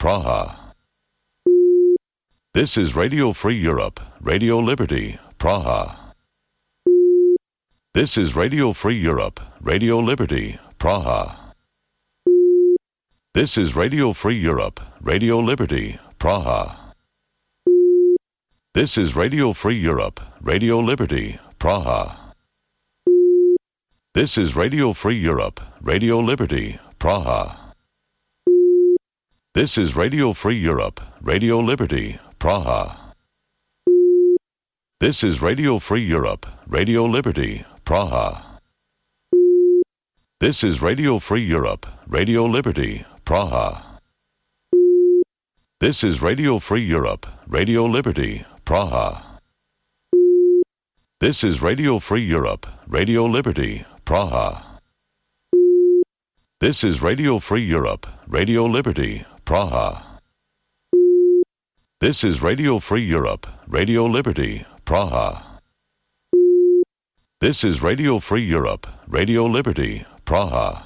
Praha. This is Radio Free Europe, Radio Liberty, Praha. This is Radio Free Europe, Radio Liberty, Praha. This is Radio Free Europe, Radio Liberty, Praha. This is Radio Free Europe, Radio Liberty, Praha. This is Radio Free Europe, Radio Liberty, Praha. This is Radio Free Europe, Radio Liberty, Praha. This is Radio Free Europe, Radio Liberty, Praha. This is Radio Free Europe, Radio Liberty, Praha. This is Radio Free Europe, Radio Liberty, Praha. This is Radio Free Europe, Radio Liberty, Praha. This is Radio Free Europe, Radio Liberty, Praha. This is Radio Free Europe, Radio Liberty, Praha. This is Radio Free Europe, Radio Liberty, Praha.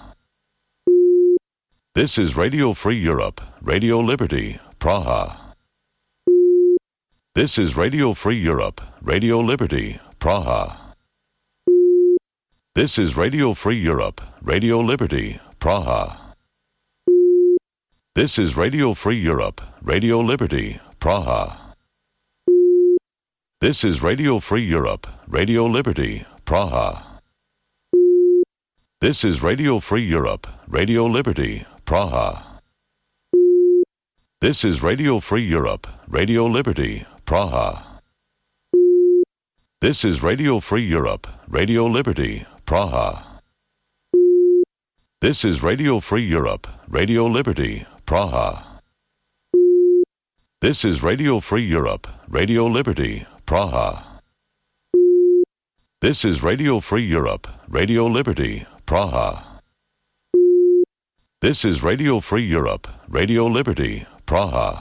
This is Radio Free Europe, Radio Liberty, Praha. This is Radio Free Europe, Radio Liberty, Praha. This is Radio Free Europe, Radio Liberty, Praha. This is Radio Free Europe, Radio Liberty, Praha. This is Radio Free Europe, Radio Liberty, Praha. This is Radio Free Europe, Radio Liberty, Praha. This is Radio Free Europe, Radio Liberty, Praha. This is Radio Free Europe, Radio Liberty, Praha. This is Radio Free Europe, Radio Liberty, Praha. This is Radio Free Europe, Radio Liberty, Praha. This is Radio Free Europe, Radio Liberty, Praha. This is Radio Free Europe, Radio Liberty, Praha.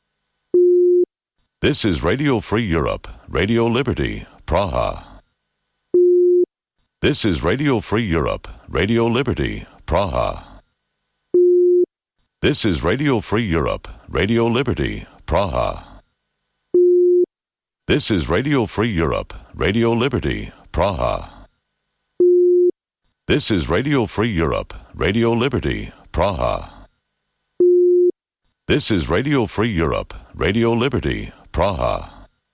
This is Radio Free Europe, Radio Liberty, Praha. This is Radio Free Europe, Radio Liberty, Praha. This is Radio Free Europe, Radio Liberty, Praha. This is Radio Free Europe, Radio Liberty, Praha. This is Radio Free Europe, Radio Liberty, Praha. This is Radio Free Europe, Radio Liberty, Praha.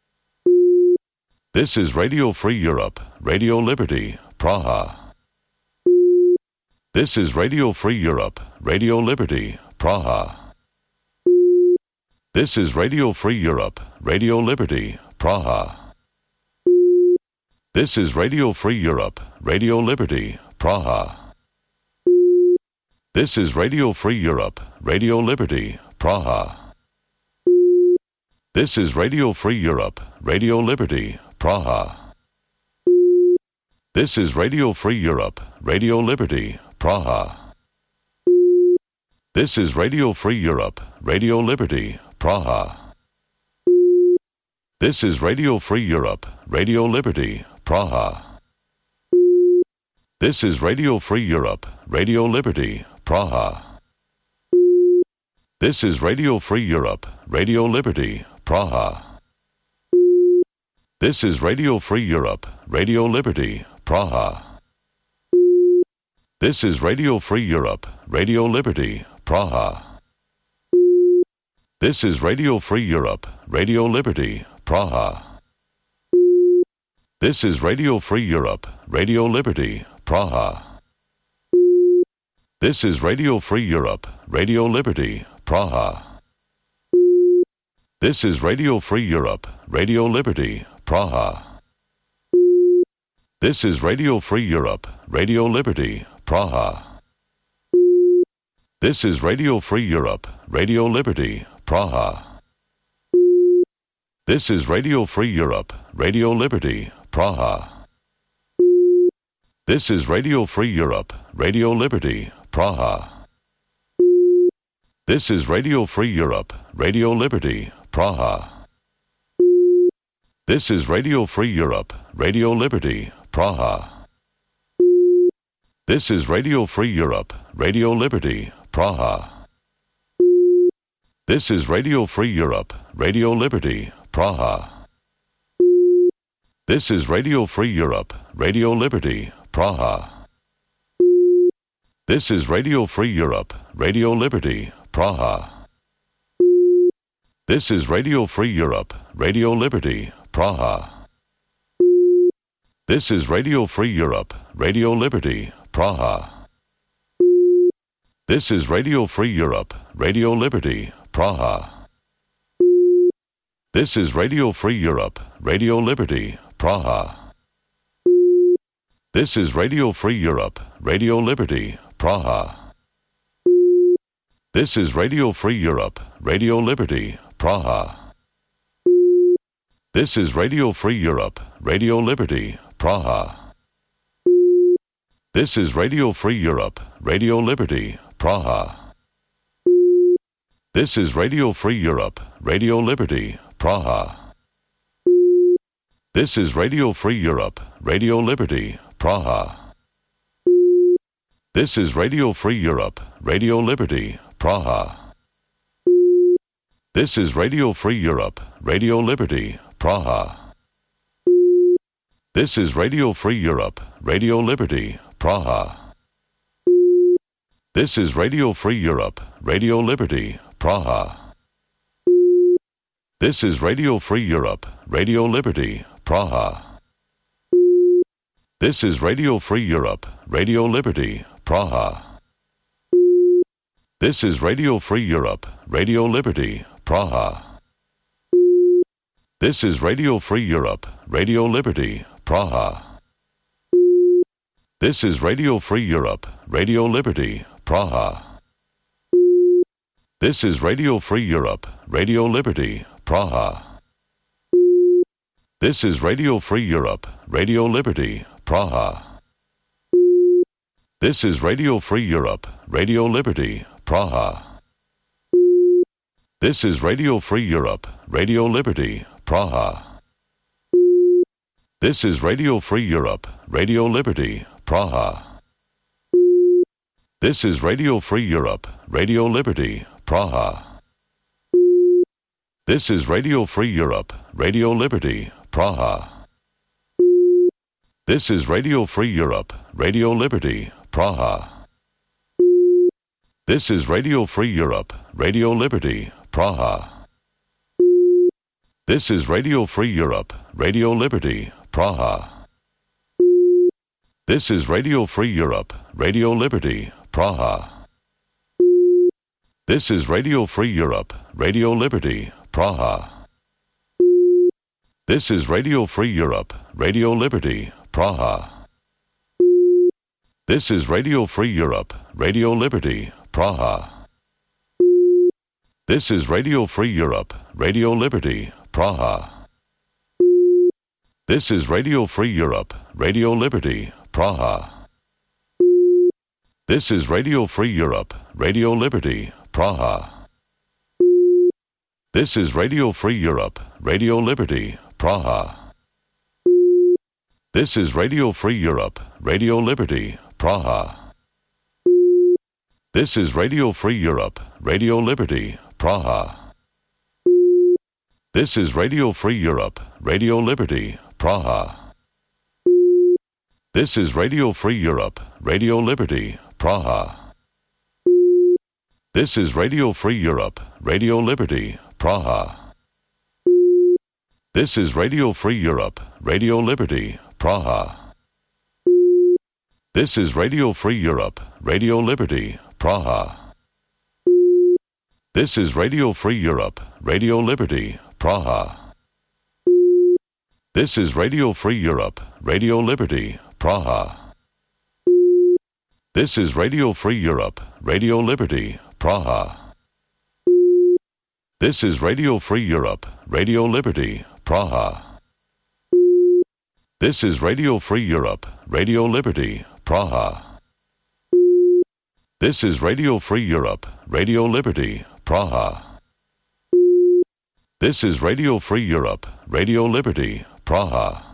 This is Radio Free Europe, Radio Liberty, Praha. This is Radio Free Europe, Radio Liberty, Praha. This is Radio Free Europe, Radio Liberty, Praha. This is Radio Free Europe, Radio Liberty, Praha. This is Radio Free Europe, Radio Liberty, Praha. This is Radio Free Europe, Radio Liberty, Praha. This is Radio Free Europe, Radio Liberty, Praha. This is Radio Free Europe, Radio Liberty, Praha. This is Radio Free Europe, Radio Liberty, Praha. This is Radio Free Europe, Radio Liberty, Praha. This is Radio Free Europe, Radio Liberty, Praha. This is Radio Free Europe, Radio Liberty, Praha. This is Radio Free Europe, Radio Liberty, Praha. This is Radio Free Europe, Radio Liberty, Praha. This is Radio Free Europe, Radio Liberty, Praha. This is Radio Free Europe, Radio Liberty, Praha. This is Radio Free Europe, Radio Liberty, Praha. This is Radio Free Europe, Radio Liberty, Praha. This is Radio Free Europe, Radio Liberty, Praha. This is Radio Free Europe, Radio Liberty, Praha. This is Radio Free Europe, Radio Liberty, Praha. This is Radio Free Europe, Radio Liberty, Praha. This is Radio Free Europe, Radio Liberty, Praha. This is Radio Free Europe, Radio Liberty, Praha. This is Radio Free Europe, Radio Liberty, Praha. This is Radio Free Europe, Radio Liberty, Praha. This is Radio Free Europe, Radio Liberty, Praha. This is Radio Free Europe, Radio Liberty, Praha. This is Radio Free Europe, Radio Liberty, Praha. This is Radio Free Europe, Radio Liberty, Praha. This is Radio Free Europe, Radio Liberty, Praha. This is Radio Free Europe, Radio Liberty, Praha. This is Radio Free Europe, Radio Liberty, Praha. This is Radio Free Europe, Radio Liberty, Praha. This is Radio Free Europe, Radio Liberty, Praha. This is Radio Free Europe, Radio Liberty, Praha. This is Radio Free Europe, Radio Liberty, Praha. This is Radio Free Europe, Radio Liberty, Praha. This is Radio Free Europe, Radio Liberty, Praha. This is Radio Free Europe, Radio Liberty, Praha. This is Radio Free Europe, Radio Liberty, Praha. This is Radio Free Europe, Radio Liberty, Praha. This is Radio Free Europe, Radio Liberty, Praha. This is Radio Free Europe, Radio Liberty, Praha. This is Radio Free Europe, Radio Liberty, Praha. This is Radio Free Europe, Radio Liberty, Praha. This is Radio Free Europe, Radio Liberty, Praha. This is Radio Free Europe, Radio Liberty, Praha. This is Radio Free Europe, Radio Liberty, Praha. This is Radio Free Europe, Radio Liberty, Praha. This is Radio Free Europe, Radio Liberty, Praha. This is Radio Free Europe, Radio Liberty, Praha. This is Radio Free Europe, Radio Liberty, Praha. This is Radio Free Europe, Radio Liberty, Praha. This is Radio Free Europe, Radio Liberty, Praha. This is Radio Free Europe, Radio Liberty, Praha. This is Radio Free Europe, Radio Liberty, Praha. This is Radio Free Europe, Radio Liberty, Praha. This is Radio Free Europe, Radio Liberty, Praha. This is Radio Free Europe, Radio Liberty, Praha. This is Radio Free Europe, Radio Liberty, Praha. This is Radio Free Europe, Radio Liberty, Praha. This is Radio Free Europe, Radio Liberty, Praha. This is Radio Free Europe, Radio Liberty, Praha. This is Radio Free Europe, Radio Liberty, Praha. This is Radio Free Europe, Radio Liberty, Praha. This is Radio Free Europe, Radio Liberty, Praha. This is Radio Free Europe, Radio Liberty, Praha. This is Radio Free Europe, Radio Liberty, Praha. This is Radio Free Europe, Radio Liberty, Praha. This is Radio Free Europe, Radio Liberty, Praha. This is Radio Free Europe, Radio Liberty, Praha. This is Radio Free Europe, Radio Liberty, Praha. This is Radio Free Europe, Radio Liberty, Praha. This is Radio Free Europe, Radio Liberty, Praha. This is Radio Free Europe, Radio Liberty, Praha. This is Radio Free Europe, Radio Liberty, Praha. This is Radio Free Europe, Radio Liberty, Praha.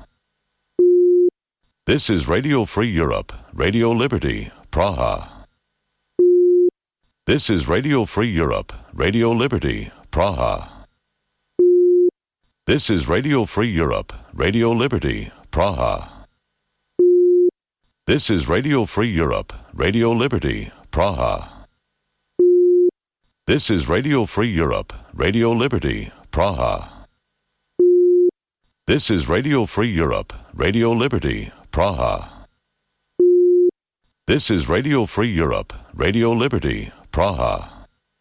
This is Radio Free Europe, Radio Liberty, Praha. This is Radio Free Europe, Radio Liberty, Praha. This is Radio Free Europe, Radio Liberty, Praha. This is Radio Free Europe, Radio Liberty, Praha. This is Radio Free Europe, Radio Liberty, Praha. This is Radio Free Europe, Radio Liberty, Praha. This is Radio Free Europe, Radio Liberty, Praha.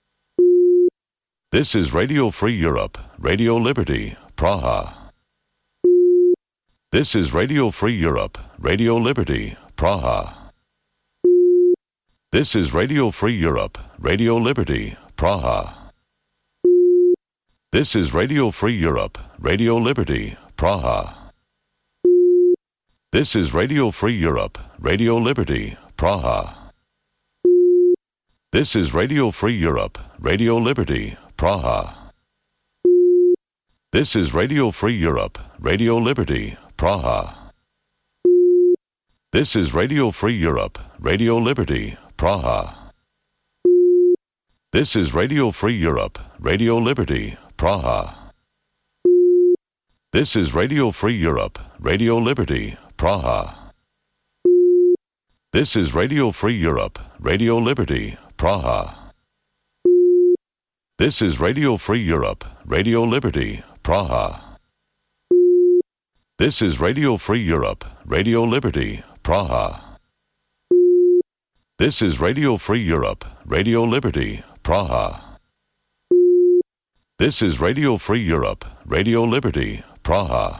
This is Radio Free Europe, Radio Liberty, Praha. This is Radio Free Europe, Radio Liberty, Praha. This is Radio Free Europe, Radio Liberty, Praha. This is Radio Free Europe, Radio Liberty, Praha. This is Radio Free Europe, Radio Liberty, Praha. This is Radio Free Europe, Radio Liberty, Praha. This is Radio Free Europe, Radio Liberty, Praha. This is Radio Free Europe, Radio Liberty, Praha. This is Radio Free Europe, Radio Liberty, Praha. This is Radio Free Europe, Radio Liberty, Praha. This is Radio Free Europe, Radio Liberty, Praha. This is Radio Free Europe, Radio Liberty, Praha. This is Radio Free Europe, Radio Liberty, Praha. This is Radio Free Europe, Radio Liberty, Praha. This is Radio Free Europe, Radio Liberty, Praha.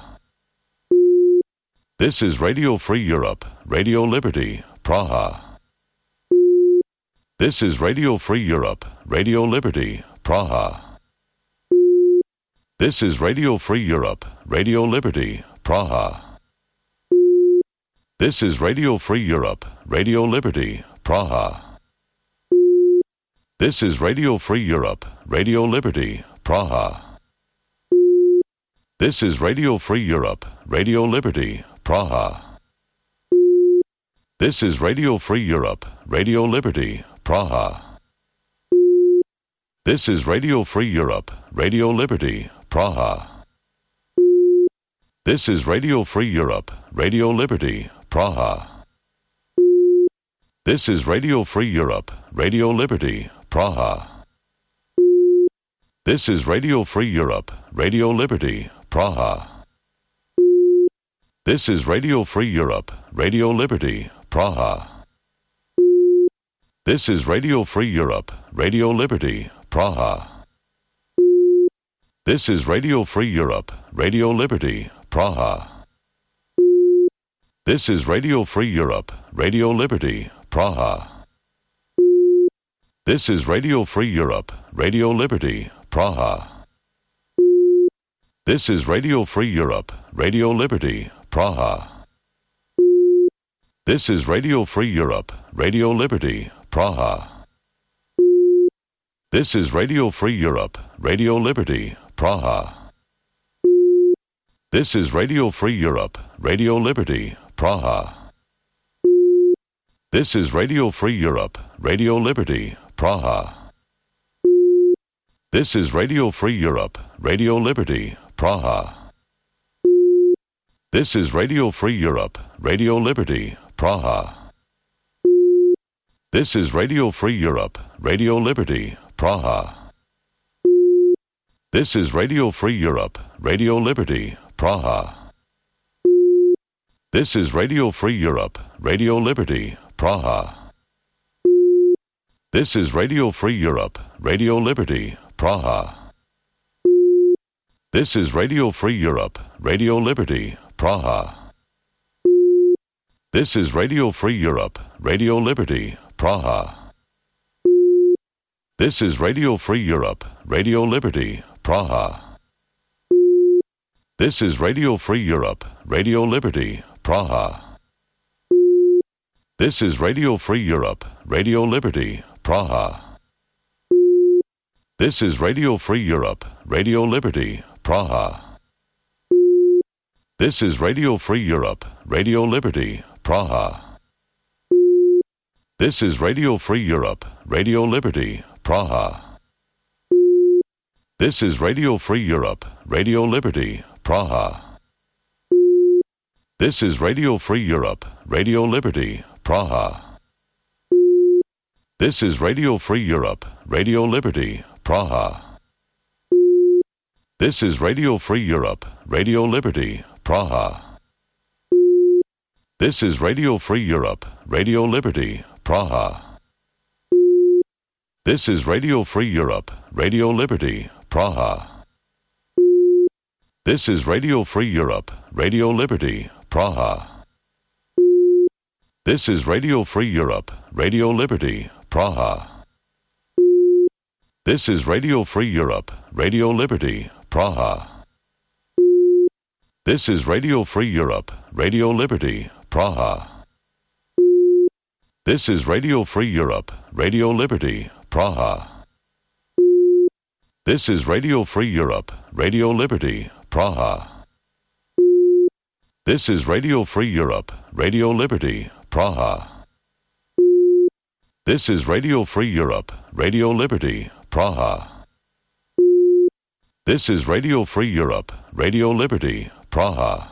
This is Radio Free Europe, Radio Liberty, Praha. This is Radio Free Europe, Radio Liberty, Praha. This is Radio Free Europe, Radio Liberty, Praha. This is Radio Free Europe, Radio Liberty, Praha. This is Radio Free Europe, Radio Liberty, Praha. This is Radio Free Europe, Radio Liberty, Praha. This is Radio Free Europe, Radio Liberty, Praha. This is Radio Free Europe, Radio Liberty, Praha. This is Radio Free Europe, Radio Liberty, Praha. This is Radio Free Europe, Radio Liberty, Praha. This is Radio Free Europe, Radio Liberty, Praha. This is Radio Free Europe, Radio Liberty, Praha. This is Radio Free Europe, Radio Liberty, Praha. This is Radio Free Europe, Radio Liberty, Praha. This is Radio Free Europe, Radio Liberty, Praha. This is Radio Free Europe, Radio Liberty, Praha. This is Radio Free Europe, Radio Liberty, Praha. This is Radio Free Europe, Radio Liberty, Praha. This is Radio Free Europe, Radio Liberty, Praha. This is Radio Free Europe, Radio Liberty, Praha. This is Radio Free Europe, Radio Liberty, Praha. This is Radio Free Europe, Radio Liberty, Praha. This is Radio Free Europe, Radio Liberty, Praha. This is Radio Free Europe, Radio Liberty, Praha. This is Radio Free Europe, Radio Liberty, Praha. This is Radio Free Europe, Radio Liberty, Praha. This is Radio Free Europe, Radio Liberty, Praha. This is Radio Free Europe, Radio Liberty, Praha. This is Radio Free Europe, Radio Liberty, Praha. This is Radio Free Europe, Radio Liberty, Praha. This is Radio Free Europe, Radio Liberty, Praha. This is Radio Free Europe, Radio Liberty, Praha. This is Radio Free Europe, Radio Liberty, Praha. This is Radio Free Europe, Radio Liberty, Praha. This is Radio Free Europe, Radio Liberty, Praha. This is Radio Free Europe, Radio Liberty, Praha. This is Radio Free Europe, Radio Liberty, Praha. This is Radio Free Europe, Radio Liberty, Praha. This is Radio Free Europe, Radio Liberty, Praha. This is Radio Free Europe, Radio Liberty, Praha. This is Radio Free Europe, Radio Liberty, Praha. This is Radio Free Europe, Radio Liberty, Praha. This is Radio Free Europe, Radio Liberty, Praha. This is Radio Free Europe, Radio Liberty, Praha. This is Radio Free Europe, Radio Liberty, Praha. This is Radio Free Europe, Radio Liberty, Praha. This is Radio Free Europe, Radio Liberty, Praha. This is Radio Free Europe, Radio Liberty, Praha. This is Radio Free Europe, Radio Liberty, Praha. This is Radio Free Europe, Radio Liberty, Praha.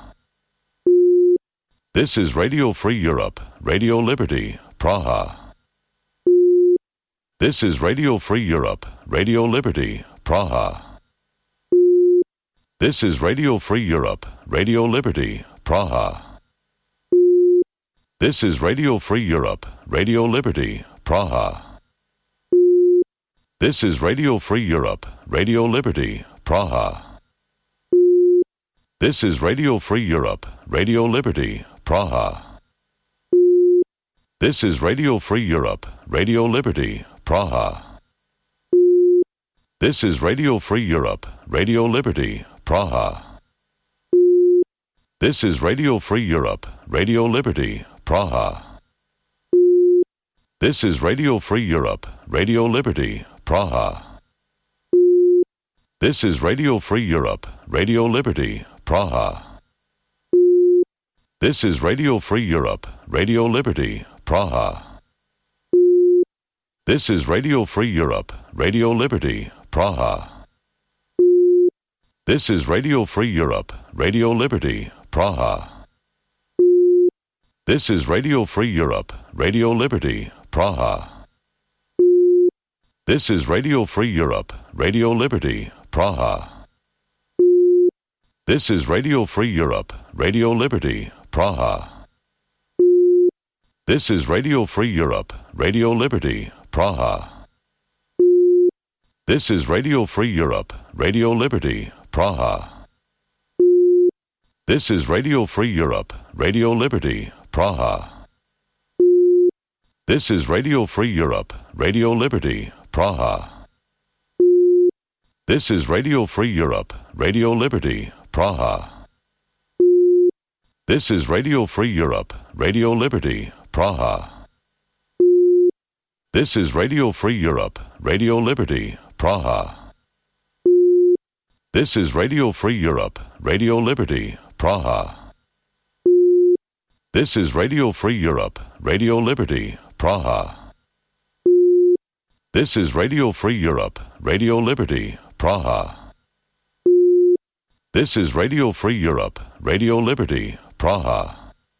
This is Radio Free Europe, Radio Liberty, Praha. This is Radio Free Europe, Radio Liberty, Praha. This is Radio Free Europe, Radio Liberty, Praha. This is Radio Free Europe, Radio Liberty, Praha. This is Radio Free Europe, Radio Liberty, Praha. This is Radio Free Europe, Radio Liberty, Praha. This is Radio Free Europe, Radio Liberty, Praha. This is Radio Free Europe, Radio Liberty, Praha. This is Radio Free Europe, Radio Liberty, Praha. This is Radio Free Europe, Radio Liberty, Praha. This is Radio Free Europe, Radio Liberty, Praha. This is Radio Free Europe, Radio Liberty, Praha. This is Radio Free Europe, Radio Liberty, Praha. This is Radio Free Europe, Radio Liberty, Praha. This is Radio Free Europe, Radio Liberty, Praha. This is Radio Free Europe, Radio Liberty, Praha. This is Radio Free Europe, Radio Liberty, Praha. This is Radio Free Europe, Radio Liberty, Praha. This is Radio Free Europe, Radio Liberty, Praha. This is Radio Free Europe, Radio Liberty, Praha. This is Radio Free Europe, Radio Liberty, Praha. This is Radio Free Europe, Radio Liberty, Praha. This is Radio Free Europe, Radio Liberty, Praha. This is Radio Free Europe, Radio Liberty, Praha. This is Radio Free Europe, Radio Liberty, Praha. This is Radio Free Europe, Radio Liberty, Praha. This is Radio Free Europe, Radio Liberty, Praha. This is Radio Free Europe, Radio Liberty, Praha.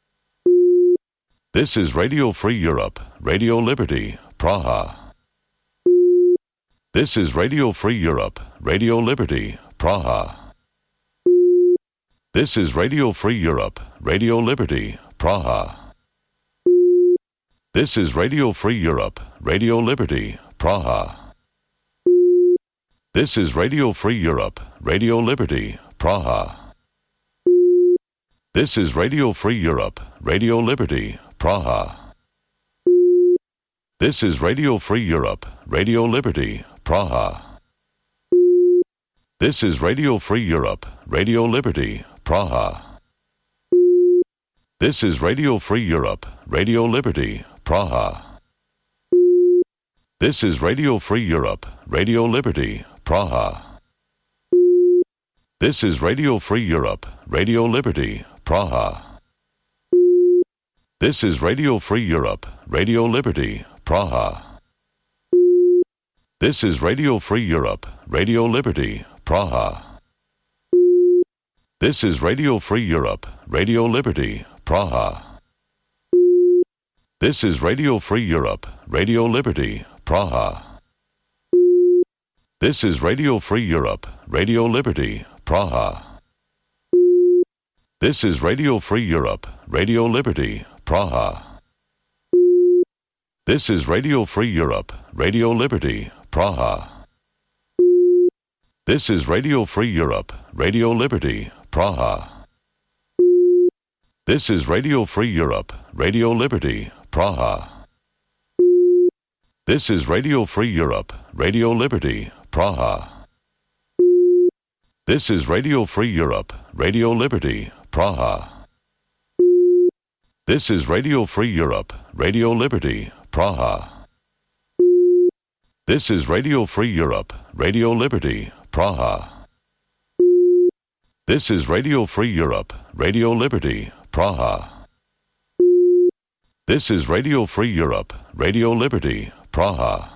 This is Radio Free Europe, Radio Liberty, Praha. This is Radio Free Europe, Radio Liberty, Praha. This is Radio Free Europe, Radio Liberty, Praha. This is Radio Free Europe, Radio Liberty, Praha. This is Radio Free Europe, Radio Liberty, Praha. This is Radio Free Europe, Radio Liberty, Praha. This is Radio Free Europe, Radio Liberty, Praha. This is Radio Free Europe, Radio Liberty, Praha. This is Radio Free Europe, Radio Liberty, Praha. This is Radio Free Europe, Radio Liberty, Praha. This is Radio Free Europe, Radio Liberty, Praha. This is Radio Free Europe, Radio Liberty, Praha. This is Radio Free Europe, Radio Liberty, Praha. This is Radio Free Europe, Radio Liberty, Praha. This is Radio Free Europe, Radio Liberty, Praha. This is Radio Free Europe, Radio Liberty, Praha. This is Radio Free Europe, Radio Liberty, Praha. This is Radio Free Europe, Radio Liberty, Praha. This is Radio Free Europe, Radio Liberty, Praha. This is Radio Free Europe, Radio Liberty, Praha. This is Radio Free Europe, Radio Liberty, Praha. This is Radio Free Europe, Radio Liberty, Praha. This is Radio Free Europe, Radio Liberty, Praha. This is Radio Free Europe, Radio Liberty, Praha. This is Radio Free Europe, Radio Liberty, Praha. This is Radio Free Europe, Radio Liberty, Praha.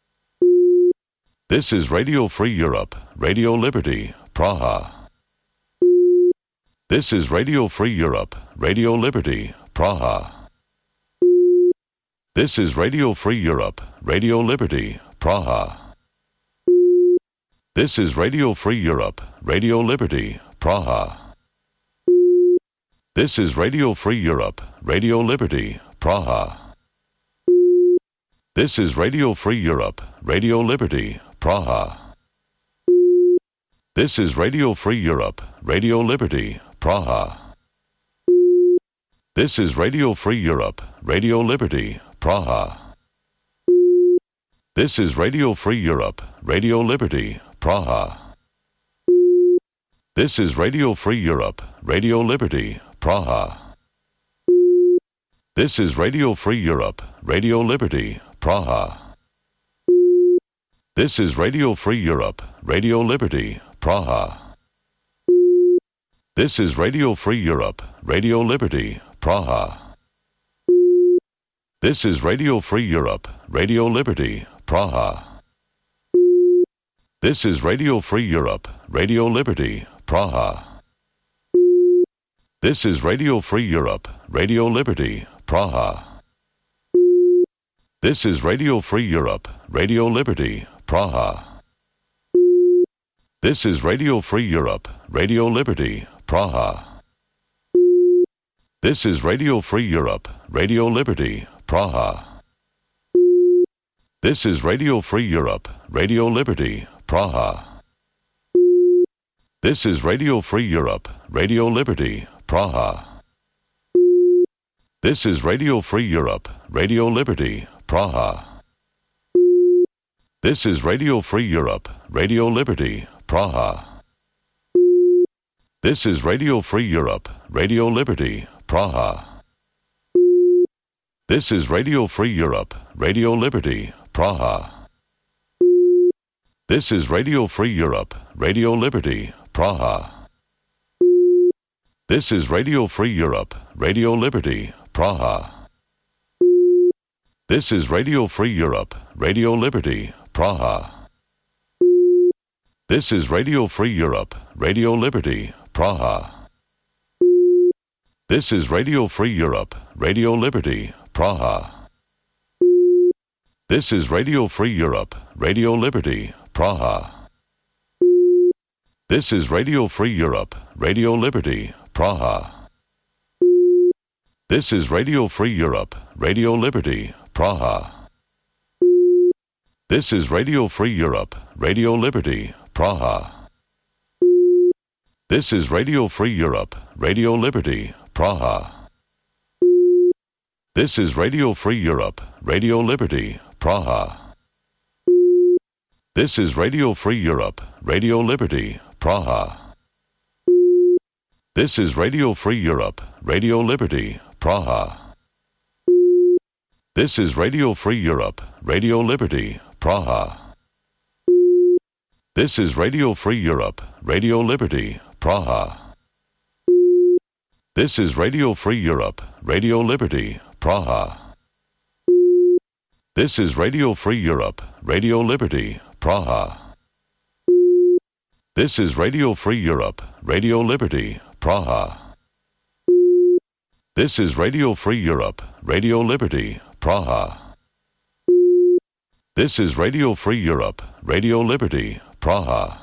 This is Radio Free Europe, Radio Liberty, Praha. This is Radio Free Europe, Radio Liberty, Praha. This is Radio Free Europe, Radio Liberty, Praha. This is Radio Free Europe, Radio Liberty, Praha. This is Radio Free Europe, Radio Liberty, Praha. This is Radio Free Europe, Radio Liberty, Praha. This is Radio Free Europe, Radio Liberty, Praha. This is Radio Free Europe, Radio Liberty, Praha. This is Radio Free Europe, Radio Liberty, Praha. This is Radio Free Europe, Radio Liberty, Praha. This is Radio Free Europe, Radio Liberty, Praha. This is Radio Free Europe, Radio Liberty, Praha. This is Radio Free Europe, Radio Liberty, Praha. This is Radio Free Europe, Radio Liberty, Praha. This is Radio Free Europe, Radio Liberty, Praha. This is Radio Free Europe, Radio Liberty, Praha. This is Radio Free Europe, Radio Liberty, Praha. This is Radio Free Europe, Radio Liberty, Praha. This is Radio Free Europe, Radio Liberty, Praha. This is Radio Free Europe, Radio Liberty, Praha. This is Radio Free Europe, Radio Liberty, Praha. This is Radio Free Europe, Radio Liberty, Praha. This is Radio Free Europe, Radio Liberty, Praha. This is Radio Free Europe, Radio Liberty, Praha. This is Radio Free Europe, Radio Liberty, Praha. This is Radio Free Europe, Radio Liberty, Praha. This is Radio Free Europe, Radio Liberty, Praha. This is Radio Free Europe, Radio Liberty, Praha. This is Radio Free Europe, Radio Liberty, Praha. This is Radio Free Europe, Radio Liberty, Praha. This is Radio Free Europe, Radio Liberty, Praha. This is Radio Free Europe, Radio Liberty, Praha. This is Radio Free Europe, Radio Liberty, Praha. This is Radio Free Europe, Radio Liberty, Praha. This is Radio Free Europe, Radio Liberty, Praha. This is Radio Free Europe, Radio Liberty, Praha. This is Radio Free Europe, Radio Liberty, Praha. This is Radio Free Europe, Radio Liberty, Praha. This is Radio Free Europe, Radio Liberty, Praha. This is Radio Free Europe, Radio Liberty, Praha. This is Radio Free Europe, Radio Liberty, Praha. This is Radio Free Europe, Radio Liberty, Praha. This is Radio Free Europe, Radio Liberty, Praha. This is Radio Free Europe, Radio Liberty, Praha. This is Radio Free Europe, Radio Liberty, Praha.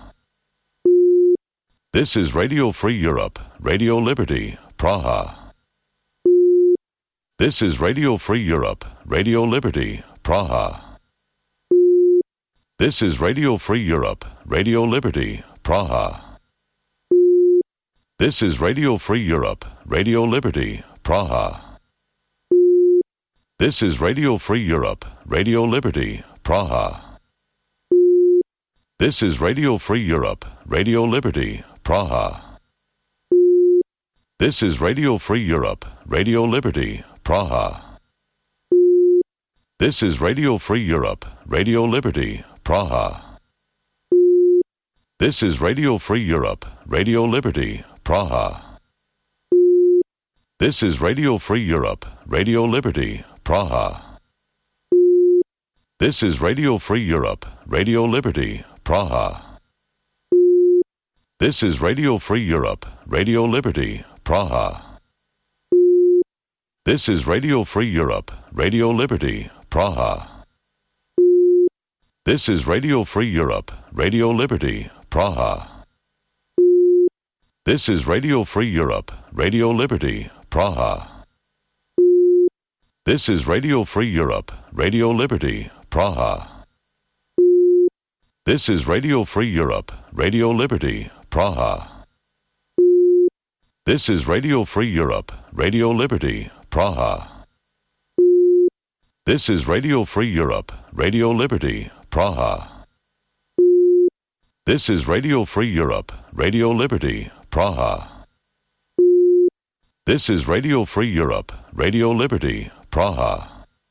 This is Radio Free Europe, Radio Liberty, Praha. This is Radio Free Europe, Radio Liberty, Praha. This is Radio Free Europe, Radio Liberty, Praha. This is Radio Free Europe, Radio Liberty, Praha. This is Radio Free Europe, Radio Liberty, Praha. This is Radio Free Europe, Radio Liberty, Praha. This is Radio Free Europe, Radio Liberty, Praha. This is Radio Free Europe, Radio Liberty, Praha. This is Radio Free Europe, Radio Liberty, Praha. This is Radio Free Europe, Radio Liberty, Praha. This is Radio Free Europe, Radio Liberty, Praha. This is Radio Free Europe, Radio Liberty, Praha. This is Radio Free Europe, Radio Liberty, Praha. This is Radio Free Europe, Radio Liberty, Praha. This is Radio Free Europe, Radio Liberty, Praha. This is Radio Free Europe, Radio Liberty, Praha. This is Radio Free Europe, Radio Liberty, Praha. This is Radio Free Europe, Radio Liberty, Praha. This is Radio Free Europe, Radio Liberty, Praha. This is Radio Free Europe, Radio Liberty, Praha. This is Radio Free Europe, Radio Liberty, Praha.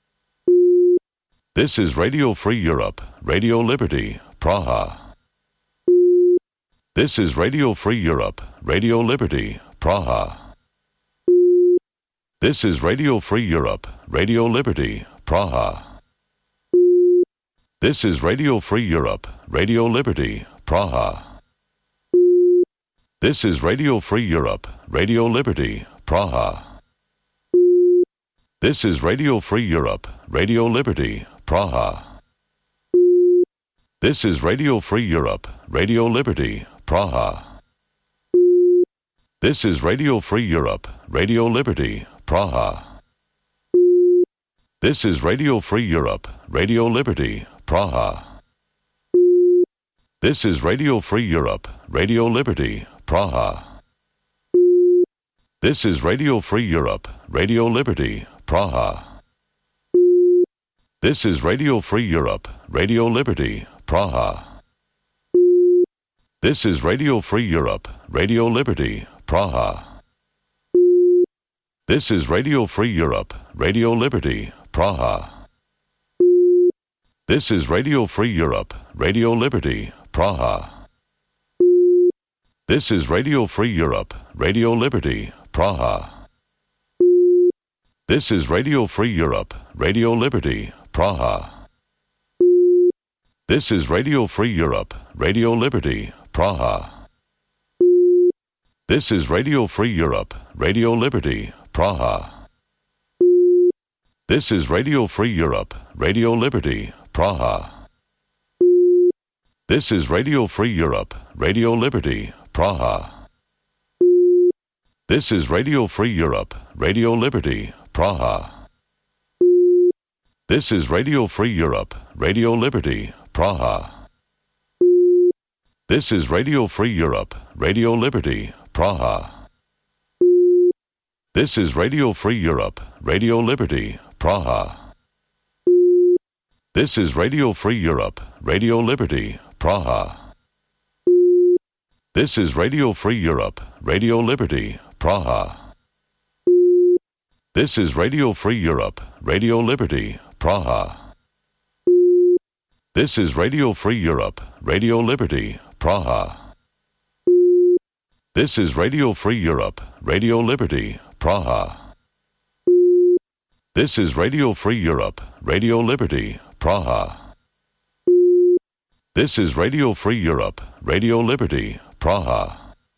This is Radio Free Europe, Radio Liberty, Praha. This is Radio Free Europe, Radio Liberty, Praha. This is Radio Free Europe, Radio Liberty, Praha. This is Radio Free Europe, Radio Liberty, Praha. This is Radio Free Europe, Radio Liberty, Praha. This is Radio Free Europe, Radio Liberty, Praha. This is Radio Free Europe, Radio Liberty, Praha. This is Radio Free Europe, Radio Liberty, Praha. This is Radio Free Europe, Radio Liberty, Praha. This is Radio Free Europe, Radio Liberty, Praha. This is Radio Free Europe, Radio Liberty, Praha. This is Radio Free Europe, Radio Liberty, Praha. This is Radio Free Europe, Radio Liberty, Praha. This is Radio Free Europe, Radio Liberty, Praha. This is Radio Free Europe, Radio Liberty, Praha. This is Radio Free Europe, Radio Liberty, Praha. This is Radio Free Europe, Radio Liberty, Praha. This is Radio Free Europe, Radio Liberty, Praha. This is Radio Free Europe, Radio Liberty, Praha. This is Radio Free Europe, Radio Liberty, Praha. This is Radio Free Europe, Radio Liberty, Praha. This is Radio Free Europe, Radio Liberty, Praha. This is Radio Free Europe, Radio Liberty, Praha. This is Radio Free Europe, Radio Liberty, Praha. This is Radio Free Europe, Radio Liberty, Praha. This is Radio Free Europe, Radio Liberty, Praha. This is Radio Free Europe, Radio Liberty, Praha. This is Radio Free Europe, Radio Liberty, Praha. This is Radio Free Europe, Radio Liberty, Praha. This is Radio Free Europe, Radio Liberty, Praha. This is Radio Free Europe, Radio Liberty, Praha. This is Radio Free Europe, Radio Liberty, Praha.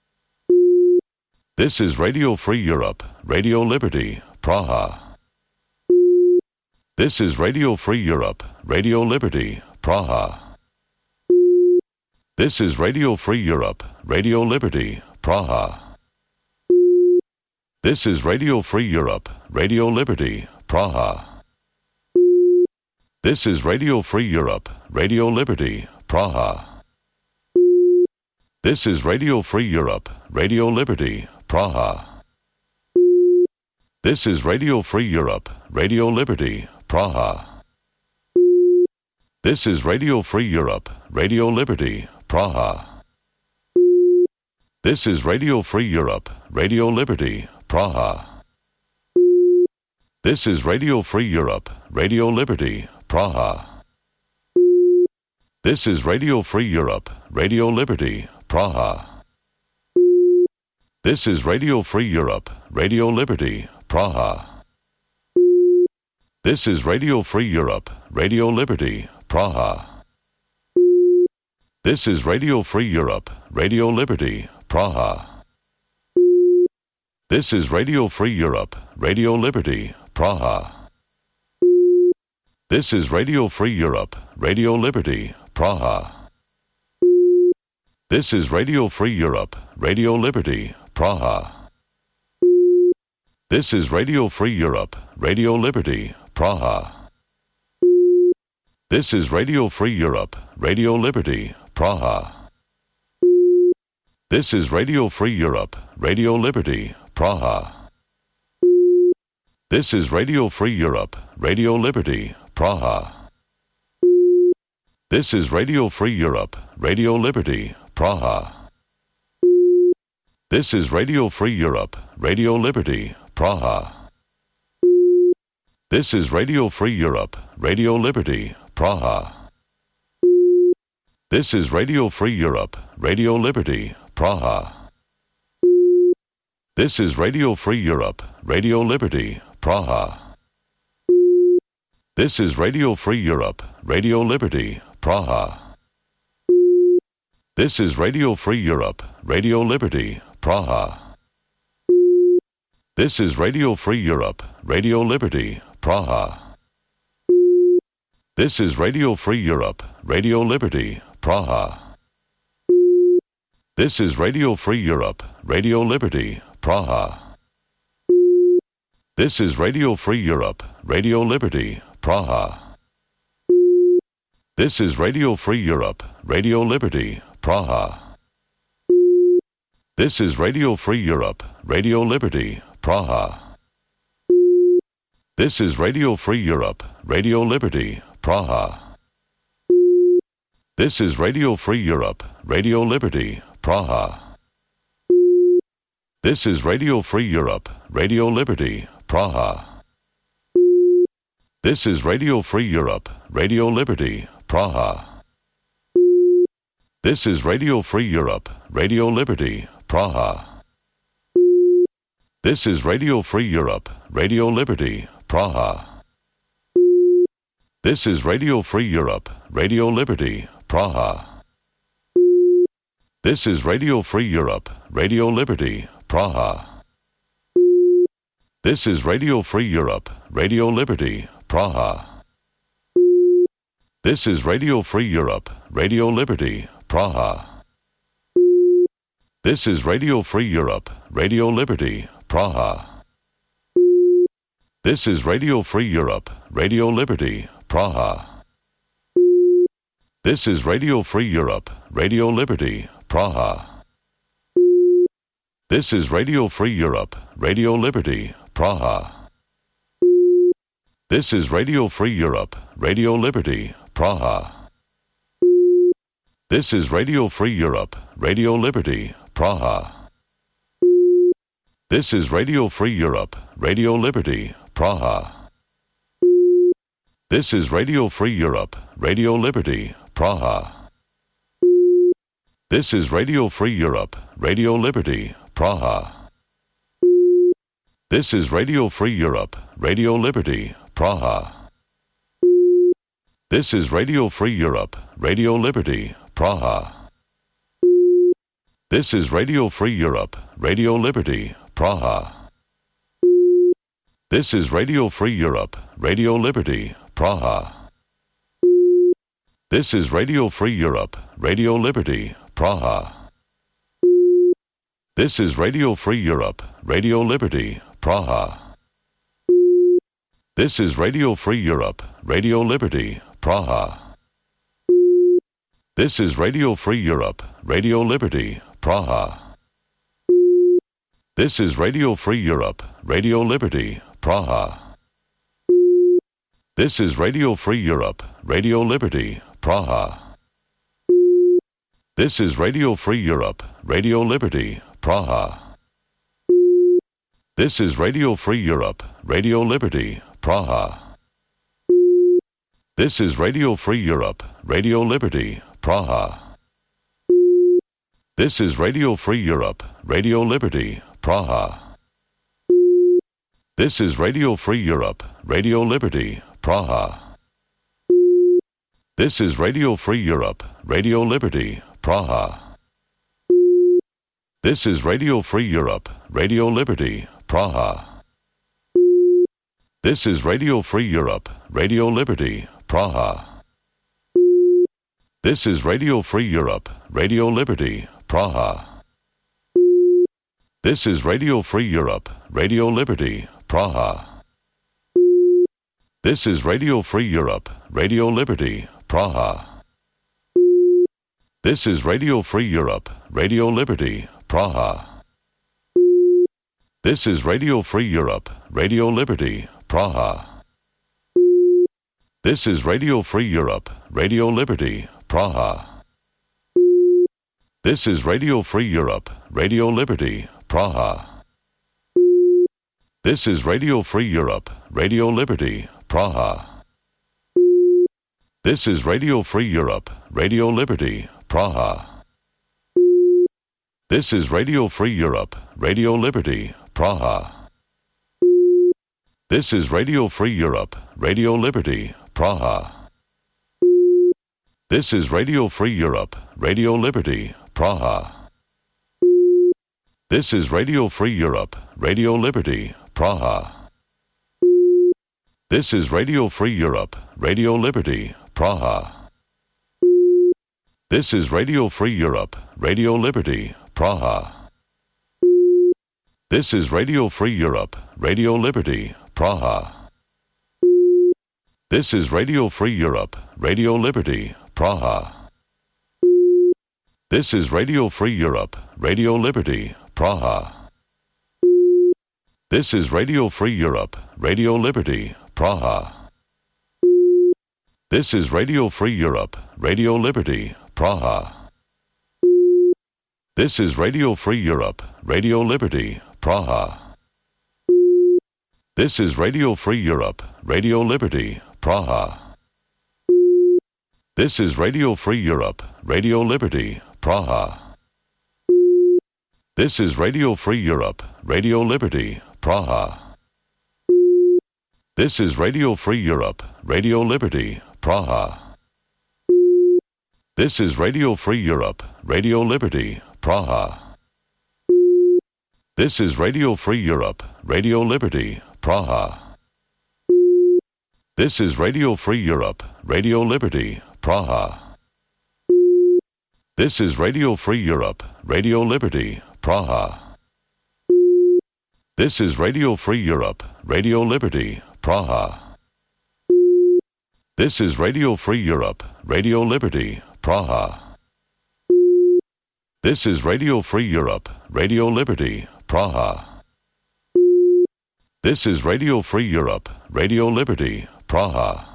This is Radio Free Europe, Radio Liberty, Praha. This is Radio Free Europe, Radio Liberty, Praha. This is Radio Free Europe, Radio Liberty, Praha. This is Radio Free Europe, Radio Liberty, Praha. This is Radio Free Europe, Radio Liberty, Praha. This is Radio Free Europe, Radio Liberty, Praha. This is Radio Free Europe, Radio Liberty, Praha. This is Radio Free Europe, Radio Liberty, Praha. This is Radio Free Europe, Radio Liberty, Praha. This is Radio Free Europe, Radio Liberty, Praha. This is Radio Free Europe, Radio Liberty, Praha. This is Radio Free Europe, Radio Liberty, Praha. This is Radio Free Europe, Radio Liberty, Praha. This is Radio Free Europe, Radio Liberty, Praha. This is Radio Free Europe, Radio Liberty, Praha. This is Radio Free Europe, Radio Liberty, Praha. This is Radio Free Europe, Radio Liberty, Praha. This is Radio Free Europe, Radio Liberty, Praha. This is Radio Free Europe, Radio Liberty, Praha. This is Radio Free Europe, Radio Liberty, Praha. This is Radio Free Europe, Radio Liberty, Praha. This is Radio Free Europe, Radio Liberty, Praha. This is Radio Free Europe, Radio Liberty, Praha. This is Radio Free Europe, Radio Liberty, Praha. This is Radio Free Europe, Radio Liberty, Praha. This is Radio Free Europe, Radio Liberty, Praha. This is Radio Free Europe, Radio Liberty, Praha. This is Radio Free Europe, Radio Liberty, Praha. This is Radio Free Europe, Radio Liberty, Praha. This is Radio Free Europe, Radio Liberty, Praha. This is Radio Free Europe, Radio Liberty, Praha. This is Radio Free Europe, Radio Liberty, Praha. This is Radio Free Europe, Radio Liberty, Praha. This is Radio Free Europe, Radio Liberty, Praha. This is Radio Free Europe, Radio Liberty, Praha. This is Radio Free Europe, Radio Liberty, Praha. This is Radio Free Europe, Radio Liberty, Praha. This is Radio Free Europe, Radio Liberty, Praha. This is Radio Free Europe, Radio Liberty, Praha. This is Radio Free Europe, Radio Liberty, Praha. This is Radio Free Europe, Radio Liberty, Praha. This is Radio Free Europe, Radio Liberty, Praha. This is Radio Free Europe, Radio Liberty, Praha. This is Radio Free Europe, Radio Liberty, Praha. This is Radio Free Europe, Radio Liberty, Praha. This is Radio Free Europe, Radio Liberty, Praha. This is Radio Free Europe, Radio Liberty, Praha. This is Radio Free Europe, Radio Liberty, Praha. This is Radio Free Europe, Radio Liberty, Praha. This is Radio Free Europe, Radio Liberty, Praha. This is Radio Free Europe, Radio Liberty, Praha. This is Radio Free Europe, Radio Liberty, Praha. This is Radio Free Europe, Radio Liberty, Praha. This is Radio Free Europe, Radio Liberty, Praha. This is Radio Free Europe, Radio Liberty, Praha. This is Radio Free Europe, Radio Liberty, Praha. This is Radio Free Europe, Radio Liberty, Praha. This is Radio Free Europe, Radio Liberty, Praha. This is Radio Free Europe, Radio Liberty, Praha. This is Radio Free Europe, Radio Liberty, Praha. This is Radio Free Europe, Radio Liberty, Praha. This is Radio Free Europe, Radio Liberty, Praha. This is Radio Free Europe, Radio Liberty, Praha. This is Radio Free Europe, Radio Liberty, Praha. This is Radio Free Europe, Radio Liberty, Praha. This is Radio Free Europe, Radio Liberty, Praha. This is Radio Free Europe, Radio Liberty, Praha. This is Radio Free Europe, Radio Liberty, Praha. This is Radio Free Europe, Radio Liberty, Praha. This is Radio Free Europe, Radio Liberty, Praha. This is Radio Free Europe, Radio Liberty, Praha. This is Radio Free Europe, Radio Liberty, Praha. This is Radio Free Europe, Radio Liberty, Praha. This is Radio Free Europe, Radio Liberty, Praha. This is Radio Free Europe, Radio Liberty, Praha. This is Radio Free Europe, Radio Liberty, Praha. This is Radio Free Europe, Radio Liberty, Praha. This is Radio Free Europe, Radio Liberty, Praha. This is Radio Free Europe, Radio Liberty, Praha. This is Radio Free Europe, Radio Liberty, Praha. This is Radio Free Europe, Radio Liberty, Praha. This is Radio Free Europe, Radio Liberty, Praha. This is Radio Free Europe, Radio Liberty, Praha. This is Radio Free Europe, Radio Liberty, Praha. This is Radio Free Europe, Radio Liberty, Praha. This is Radio Free Europe, Radio Liberty, Praha. This is Radio Free Europe, Radio Liberty, Praha. This is Radio Free Europe, Radio Liberty, Praha. This is Radio Free Europe, Radio Liberty, Praha. This is Radio Free Europe, Radio Liberty, Praha. This is Radio Free Europe, Radio Liberty, Praha. This is Radio Free Europe, Radio Liberty, Praha. This is Radio Free Europe, Radio Liberty, Praha. This is Radio Free Europe, Radio Liberty, Praha. This is Radio Free Europe, Radio Liberty, Praha. This is Radio Free Europe, Radio Liberty, Praha. This is Radio Free Europe, Radio Liberty, Praha. This is Radio Free Europe, Radio Liberty, Praha. This is Radio Free Europe, Radio Liberty, Praha. This is Radio Free Europe, Radio Liberty, Praha. This is Radio Free Europe, Radio Liberty, Praha. This is Radio Free Europe, Radio Liberty, Praha. This is Radio Free Europe, Radio Liberty, Praha. This is Radio Free Europe, Radio Liberty, Praha.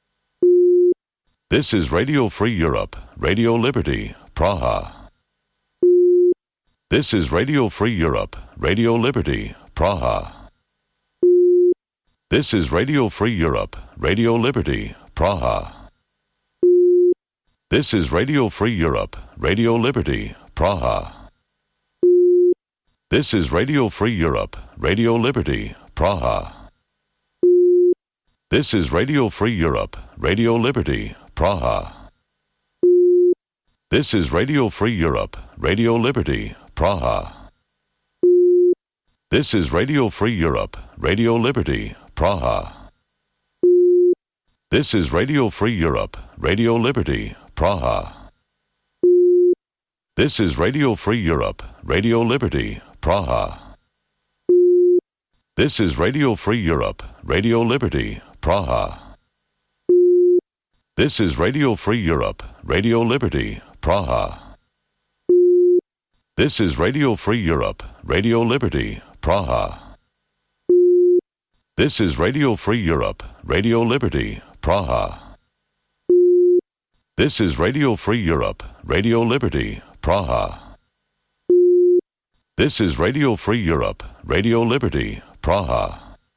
This is Radio Free Europe, Radio Liberty, Praha. This is Radio Free Europe, Radio Liberty, Praha. This is Radio Free Europe, Radio Liberty, Praha. This is Radio Free Europe, Radio Liberty, Praha. This is Radio Free Europe, Radio Liberty, Praha. This is Radio Free Europe, Radio Liberty, Praha. This is Radio Free Europe, Radio Liberty, Praha. This is Radio Free Europe, Radio Liberty, Praha. This is Radio Free Europe, Radio Liberty, Praha. This is Radio Free Europe, Radio Liberty, Praha. This is Radio Free Europe, Radio Liberty, Praha. This is Radio Free Europe, Radio Liberty, Praha. This is Radio Free Europe, Radio Liberty, Praha. This is Radio Free Europe, Radio Liberty, Praha. This is Radio Free Europe, Radio Liberty, Praha. This is Radio Free Europe, Radio Liberty, Praha.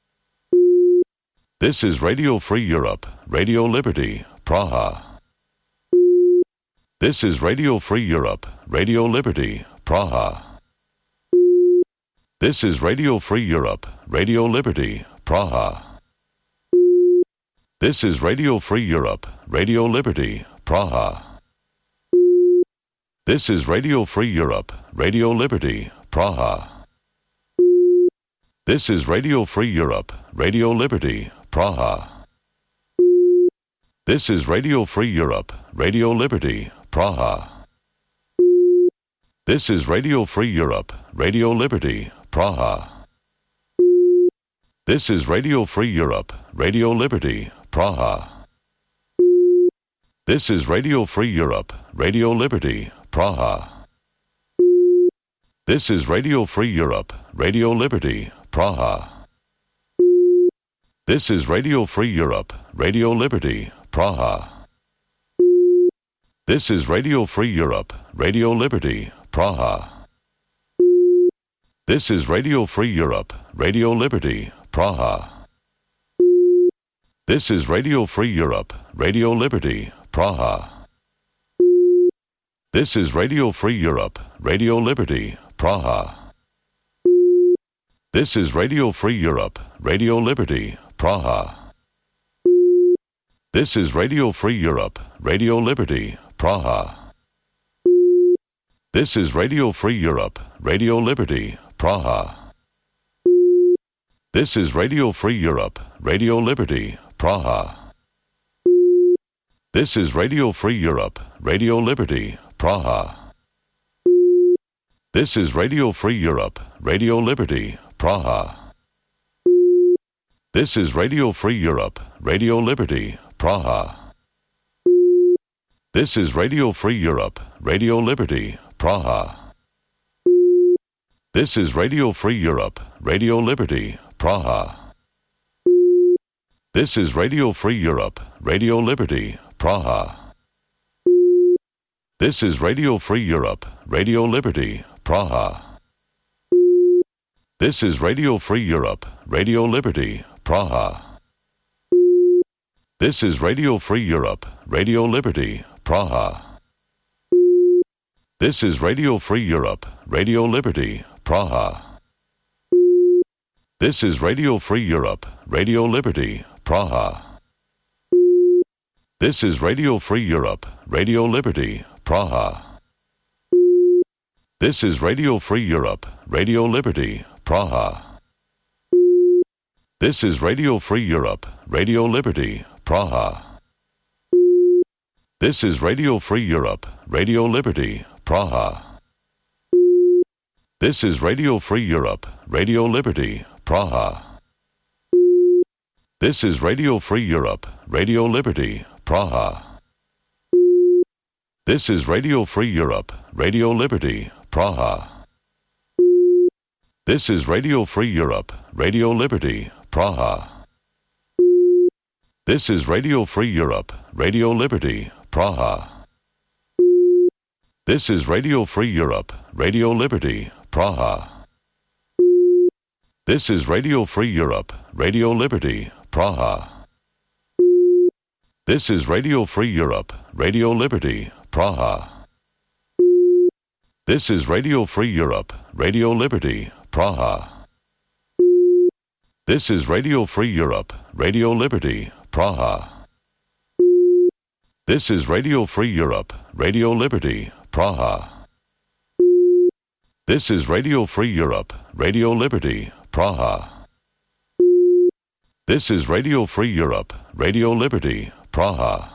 This is Radio Free Europe, Radio Liberty, Praha. This is Radio Free Europe, Radio Liberty, Praha. This is Radio Free Europe, Radio Liberty, Praha. This is Radio Free Europe, Radio Liberty, Praha. This is Radio Free Europe, Radio Liberty, Praha. This is Radio Free Europe, Radio Liberty, Praha. This is Radio Free Europe, Radio Liberty, Praha. This is Radio Free Europe, Radio Liberty, Praha. This is Radio Free Europe, Radio Liberty, Praha. This is Radio Free Europe, Radio Liberty, Praha. This is Radio Free Europe, Radio Liberty, Praha. This is Radio Free Europe, Radio Liberty, Praha. This is Radio Free Europe, Radio Liberty, Praha. This is Radio Free Europe, Radio Liberty, Praha. This is Radio Free Europe, Radio Liberty, Praha. This is Radio Free Europe, Radio Liberty, Praha. This is Radio Free Europe, Radio Liberty, Praha. This is Radio Free Europe, Radio Liberty, Praha. This is Radio Free Europe, Radio Liberty, Praha. This is Radio Free Europe, Radio Liberty, Praha. This is Radio Free Europe, Radio Liberty, Praha. This is Radio Free Europe, Radio Liberty, Praha. This is Radio Free Europe, Radio Liberty, Praha. This is Radio Free Europe, Radio Liberty, Praha. This is Radio Free Europe, Radio Liberty, Praha. This is Radio Free Europe, Radio Liberty, Praha. This is Radio Free Europe, Radio Liberty, Praha. This is Radio Free Europe, Radio Liberty, Praha. This is Radio Free Europe, Radio Liberty, Praha. This is Radio Free Europe, Radio Liberty, Praha. This is Radio Free Europe, Radio Liberty, Praha. This is Radio Free Europe, Radio Liberty, Praha. This is Radio Free Europe, Radio Liberty, Praha. This is Radio Free Europe, Radio Liberty, Praha. This is Radio Free Europe, Radio Liberty, Praha. This is Radio Free Europe, Radio Liberty, Praha. This is Radio Free Europe, Radio Liberty, Praha. This is Radio Free Europe, Radio Liberty, Praha. This is Radio Free Europe, Radio Liberty, Praha. This is Radio Free Europe, Radio Liberty, Praha. This is Radio Free Europe, Radio Liberty, Praha. This is Radio Free Europe, Radio Liberty, Praha. This is Radio Free Europe, Radio Liberty, Praha. This is Radio Free Europe, Radio Liberty, Praha. This is Radio Free Europe, Radio Liberty, Praha. This is Radio Free Europe, Radio Liberty, Praha. This is Radio Free Europe, Radio Liberty, Praha. This is Radio Free Europe, Radio Liberty, Praha.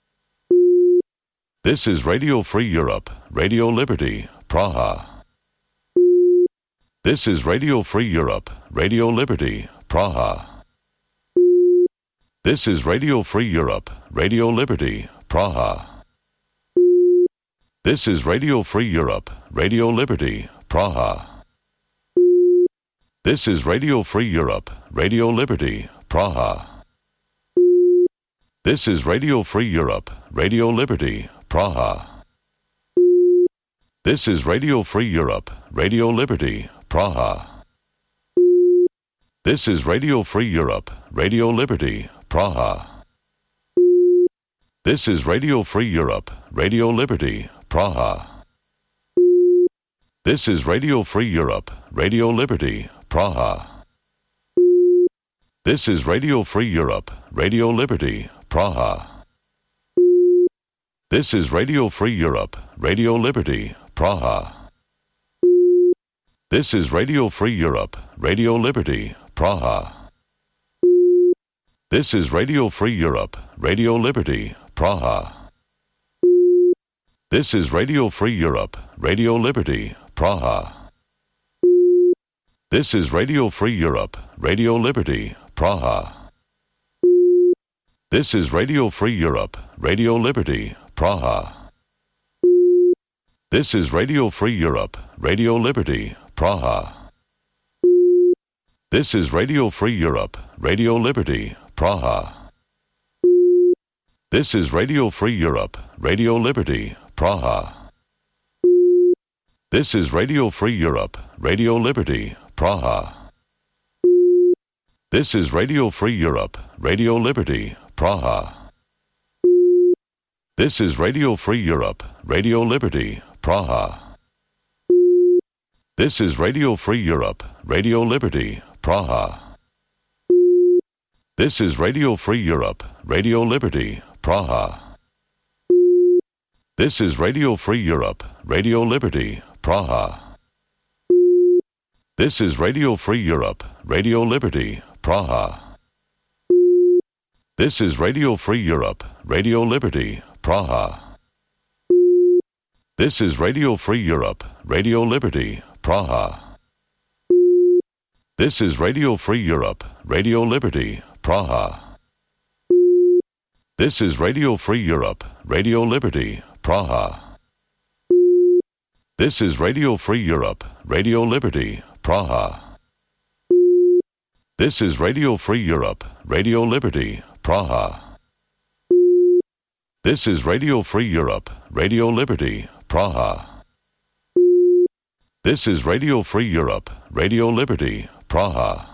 This is Radio Free Europe, Radio Liberty, Praha. This is Radio Free Europe, Radio Liberty, Praha. This is Radio Free Europe, Radio Liberty, Praha. This is Radio Free Europe, Radio Liberty, Praha. This is Radio Free Europe, Radio Liberty, Praha. This is Radio Free Europe, Radio Liberty, Praha. This is Radio Free Europe, Radio Liberty, Praha. This is Radio Free Europe, Radio Liberty, Praha. This is Radio Free Europe, Radio Liberty, Praha. This is Radio Free Europe, Radio Liberty, Praha. This is Radio Free Europe, Radio Liberty, Praha. This is Radio Free Europe, Radio Liberty, Praha. This is Radio Free Europe, Radio Liberty, Praha. This is Radio Free Europe, Radio Liberty, Praha. This is Radio Free Europe, Radio Liberty, Praha. This is Radio Free Europe, Radio Liberty, Praha. This is Radio Free Europe, Radio Liberty, Praha. This is Radio Free Europe, Radio Liberty, Praha. This is Radio Free Europe, Radio Liberty, Praha. This is Radio Free Europe, Radio Liberty, Praha. This is Radio Free Europe, Radio Liberty, Praha. This is Radio Free Europe, Radio Liberty, Praha. This is Radio Free Europe, Radio Liberty, Praha. This is Radio Free Europe, Radio Liberty, Praha. This is Radio Free Europe, Radio Liberty, Praha. This is Radio Free Europe, Radio Liberty, Praha. This is Radio Free Europe, Radio Liberty, Praha. This is Radio Free Europe, Radio Liberty, Praha. This is Radio Free Europe, Radio Liberty, Praha. This is Radio Free Europe, Radio Liberty, Praha. This is Radio Free Europe, Radio Liberty, Praha. This is Radio Free Europe, Radio Liberty, Praha. This is Radio Free Europe, Radio Liberty, Praha. This is Radio Free Europe, Radio Liberty, Praha. This is Radio Free Europe, Radio Liberty, Praha.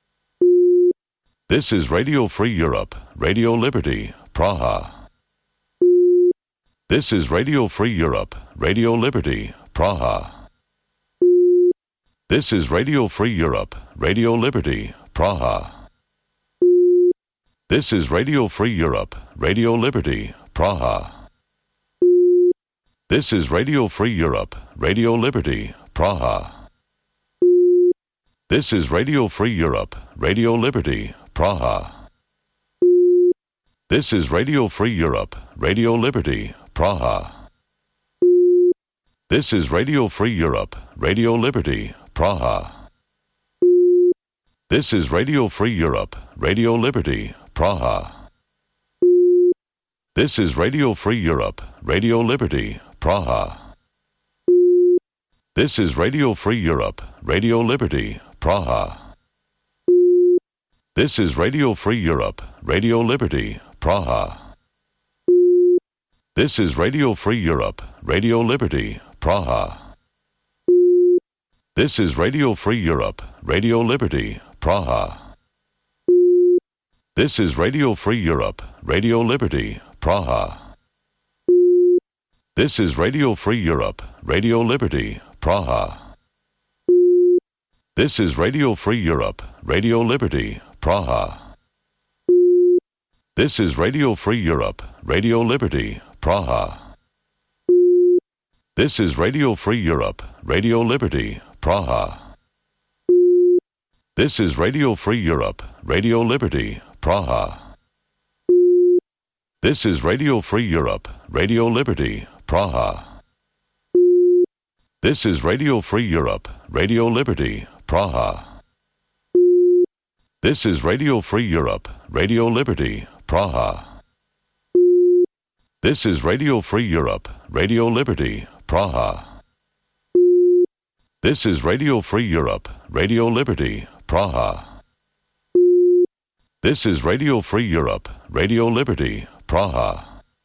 This is Radio Free Europe, Radio Liberty, Praha. This is Radio Free Europe, Radio Liberty, Praha. This is Radio Free Europe, Radio Liberty, Praha. This is Radio Free Europe, Radio Liberty, Praha. This is Radio Free Europe, Radio Liberty, Praha. This is Radio Free Europe, Radio Liberty, Praha. This is Radio Free Europe, Radio Liberty, Praha. This is Radio Free Europe, Radio Liberty, Praha. This is Radio Free Europe, Radio Liberty, Praha. This is Radio Free Europe, Radio Liberty, Praha. This is Radio Free Europe, Radio Liberty, Praha. This is Radio Free Europe, Radio Liberty, Praha. This is Radio Free Europe, Radio Liberty, Praha. This is Radio Free Europe, Radio Liberty, Praha. This is Radio Free Europe, Radio Liberty, Praha. This is Radio Free Europe, Radio Liberty, Praha. This is Radio Free Europe, Radio Liberty, Praha. This is Radio Free Europe, Radio Liberty, Praha. This is Radio Free Europe, Radio Liberty, Praha. This is Radio Free Europe, Radio Liberty, Praha. This is Radio Free Europe, Radio Liberty, Praha. This is Radio Free Europe, Radio Liberty, Praha. This is Radio Free Europe, Radio Liberty, Praha. This is Radio Free Europe, Radio Liberty, Praha. This is Radio Free Europe, Radio Liberty, Praha. This is Radio Free Europe, Radio Liberty, Praha.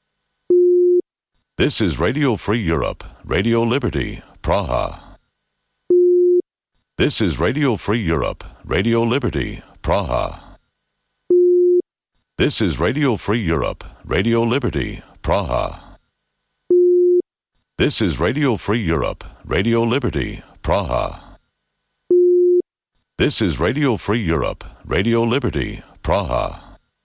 This is Radio Free Europe, Radio Liberty, Praha. This is Radio Free Europe, Radio Liberty, Praha. This is Radio Free Europe, Radio Liberty, Praha. This is Radio Free Europe, Radio Liberty, Praha. This is Radio Free Europe, Radio Liberty, Praha.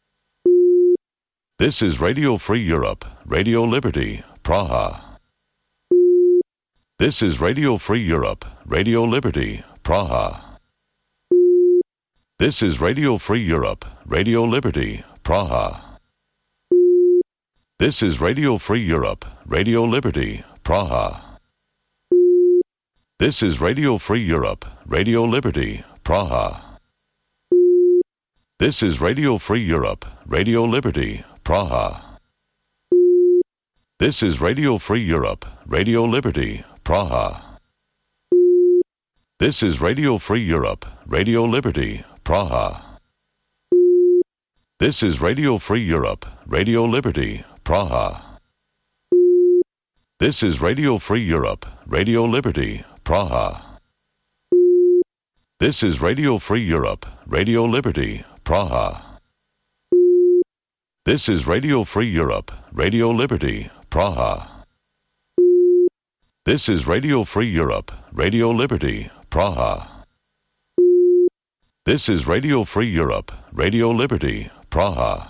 This is Radio Free Europe, Radio Liberty, Praha. This is Radio Free Europe, Radio Liberty, Praha. This is Radio Free Europe, Radio Liberty, Praha. This is Radio Free Europe, Radio Liberty, Praha. This is Radio Free Europe, Radio Liberty, Praha. This is Radio Free Europe, Radio Liberty, Praha. This is Radio Free Europe, Radio Liberty, Praha. This is Radio Free Europe, Radio Liberty, Praha. This is Radio Free Europe, Radio Liberty, Praha. This is Radio Free Europe, Radio Liberty, Praha. This is Radio Free Europe, Radio Liberty, Praha. This is Radio Free Europe, Radio Liberty, Praha. This is Radio Free Europe, Radio Liberty, Praha. This is Radio Free Europe, Radio Liberty, Praha.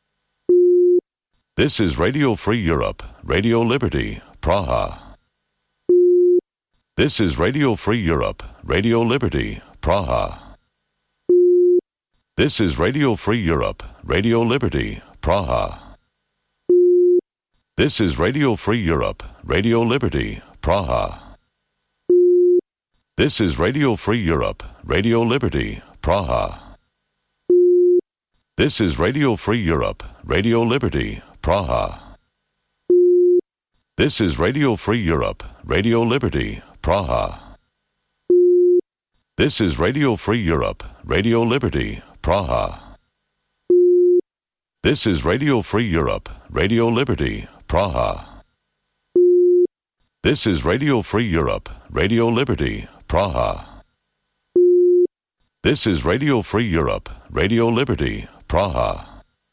This is Radio Free Europe, Radio Liberty, Praha. This is Radio Free Europe, Radio Liberty, Praha. This is Radio Free Europe, Radio Liberty, Praha. This is Radio Free Europe, Radio Liberty, Praha. This is Radio Free Europe, Radio Liberty, Praha. This is Radio Free Europe, Radio Liberty, Praha. This is Radio Free Europe, Radio Liberty, Praha. This is Radio Free Europe, Radio Liberty, Praha. This is Radio Free Europe, Radio Liberty, Praha. This is Radio Free Europe, Radio Liberty, Praha. This is Radio Free Europe, Radio Liberty, Praha.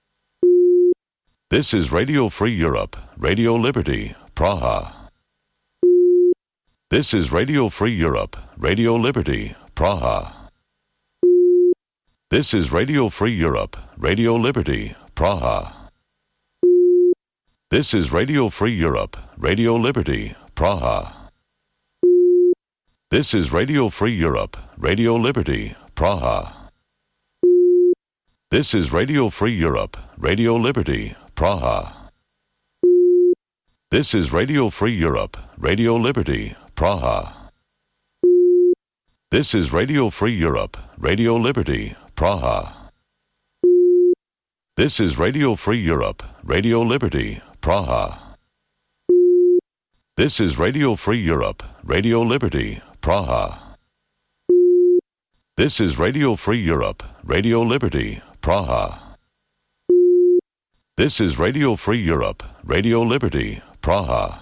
This is Radio Free Europe, Radio Liberty, Praha. This is Radio Free Europe, Radio Liberty, Praha. This is Radio Free Europe, Radio Liberty, Praha. This is Radio Free Europe, Radio Liberty, Praha. This is Radio Free Europe, Radio Liberty, Praha. This is Radio Free Europe, Radio Liberty, Praha. This is Radio Free Europe, Radio Liberty, Praha. This is Radio Free Europe, Radio Liberty, Praha. This is Radio Free Europe, Radio Liberty, Praha. This is Radio Free Europe, Radio Liberty, Praha. This is Radio Free Europe, Radio Liberty, Praha. This is Radio Free Europe, Radio Liberty, Praha.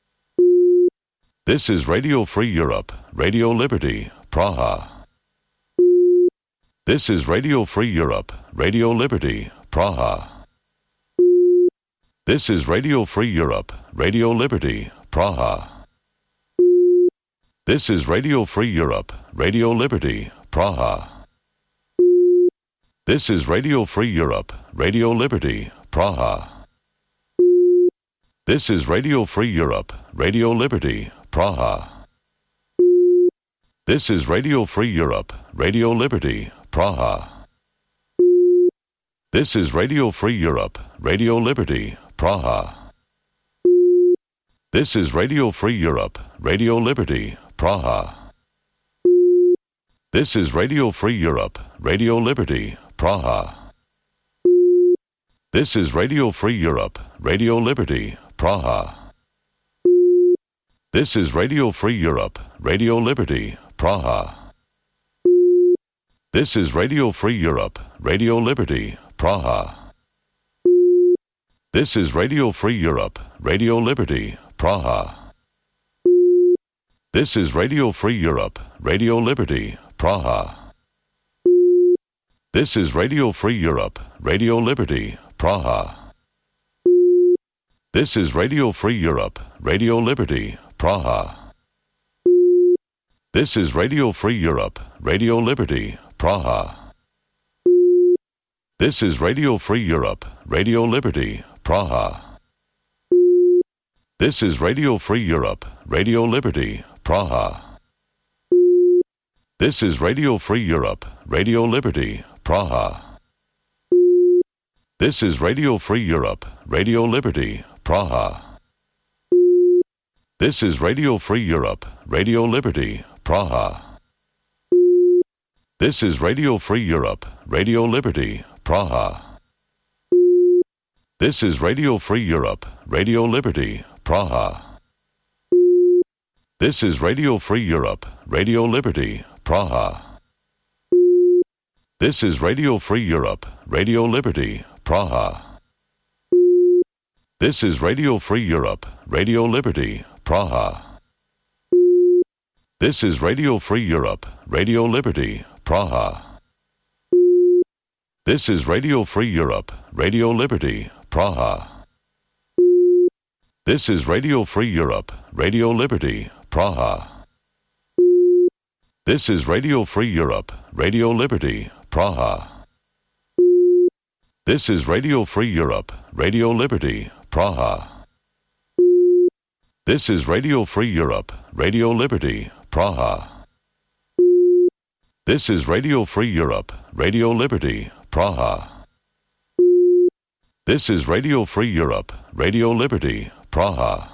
This is Radio Free Europe, Radio Liberty, Praha. This is Radio Free Europe, Radio Liberty, Praha. This is Radio Free Europe, Radio Liberty, Praha. This is Radio Free Europe, Radio Liberty, Praha. This is Radio Free Europe, Radio Liberty, Praha. This is Radio Free Europe, Radio Liberty, Praha. This is Radio Free Europe, Radio Liberty, Praha. This is Radio Free Europe, Radio Liberty, Praha. This is Radio Free Europe, Radio Liberty, Praha. This is Radio Free Europe, Radio Liberty, Praha. This is Radio Free Europe, Radio Liberty, Praha. This is Radio Free Europe, Radio Liberty, Praha. This is Radio Free Europe, Radio Liberty, Praha. This is Radio Free Europe, Radio Liberty, Praha. This is Radio Free Europe, Radio Liberty, Praha. This is Radio Free Europe, Radio Liberty, Praha. This is Radio Free Europe, Radio Liberty, Praha. This is Radio Free Europe, Radio Liberty, Praha. This is Radio Free Europe, Radio Liberty, Praha. This is Radio Free Europe, Radio Liberty, Praha. This is Radio Free Europe, Radio Liberty, Praha. This is Radio Free Europe, Radio Liberty, Praha. This is Radio Free Europe, Radio Liberty, Praha. This is Radio Free Europe, Radio Liberty, Praha. This is Radio Free Europe, Radio Liberty, Praha. This is Radio Free Europe, Radio Liberty, Praha. This is Radio Free Europe, Radio Liberty, Praha. This is Radio Free Europe, Radio Liberty, Praha. This is Radio Free Europe, Radio Liberty, Praha. This is Radio Free Europe, Radio Liberty, Praha. This is Radio Free Europe, Radio Liberty, Praha. This is Radio Free Europe, Radio Liberty, Praha. This is Radio Free Europe, Radio Liberty, Praha. This is Radio Free Europe, Radio Liberty, Praha. This is Radio Free Europe, Radio Liberty, Praha. This is Radio Free Europe, Radio Liberty, Praha.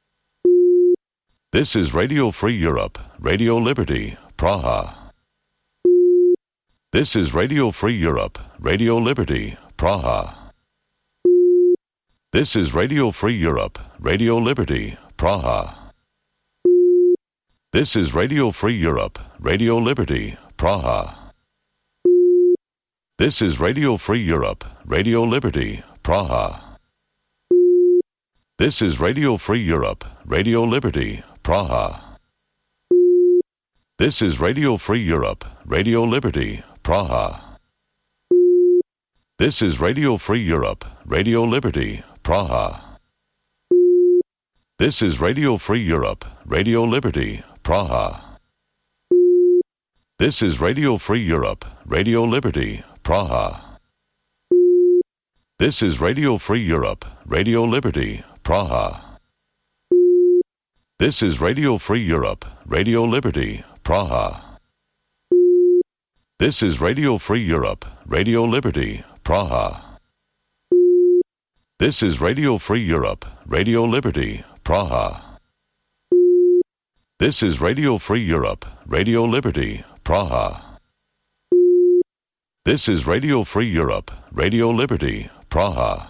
This is Radio Free Europe, Radio Liberty, Praha. This is Radio Free Europe, Radio Liberty, Praha. This is Radio Free Europe, Radio Liberty, Praha. This is Radio Free Europe, Radio Liberty, Praha. This is Radio Free Europe, Radio Liberty, Praha. This is Radio Free Europe, Radio Liberty, Praha. This is Radio Free Europe, Radio Liberty, Praha. This is Radio Free Europe, Radio Liberty, Praha. This is Radio Free Europe, Radio Liberty, Praha. This is Radio Free Europe, Radio Liberty, Praha. This is Radio Free Europe, Radio Liberty, Praha. This is Radio Free Europe, Radio Liberty, Praha. This is Radio Free Europe, Radio Liberty, Praha. This is Radio Free Europe, Radio Liberty, Praha. This is Radio Free Europe, Radio Liberty, Praha. This is Radio Free Europe, Radio Liberty, Praha.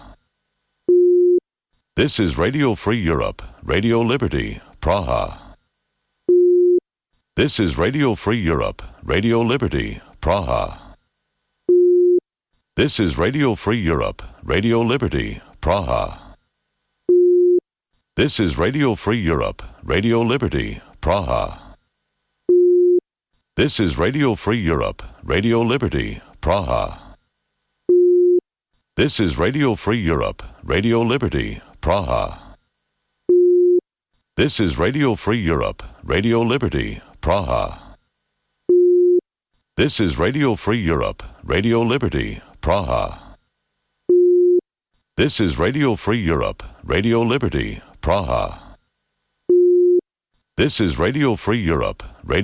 This is Radio Free Europe, Radio Liberty, Praha. This is Radio Free Europe, Radio Liberty, Praha. This is Radio Free Europe, Radio Liberty, Praha. This is Radio Free Europe, Radio Liberty, Praha. This is Radio Free Europe, Radio Liberty, Praha. This is Radio Free Europe, Radio Liberty, Praha. This is Radio Free Europe, Radio Liberty, Praha. This is Radio Free Europe, Radio Liberty, Praha. This is Radio Free Europe, Radio Liberty, Praha. This is Radio Free Europe, Radio